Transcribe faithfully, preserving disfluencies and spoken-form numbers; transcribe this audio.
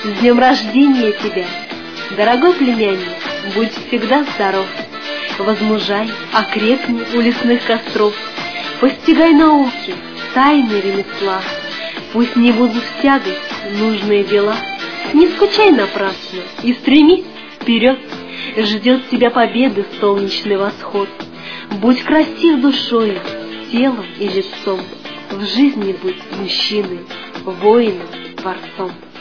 С днем рождения тебя, дорогой племянник, будь всегда здоров. Возмужай, окрепни у лесных костров, постигай науки, тайны ремесла. Пусть не будут в тягость нужные дела, не скучай напрасно и стремись вперед. Ждет тебя победы солнечный восход. Будь красив душою, телом и лицом, в жизни будь мужчиной, воином, творцом.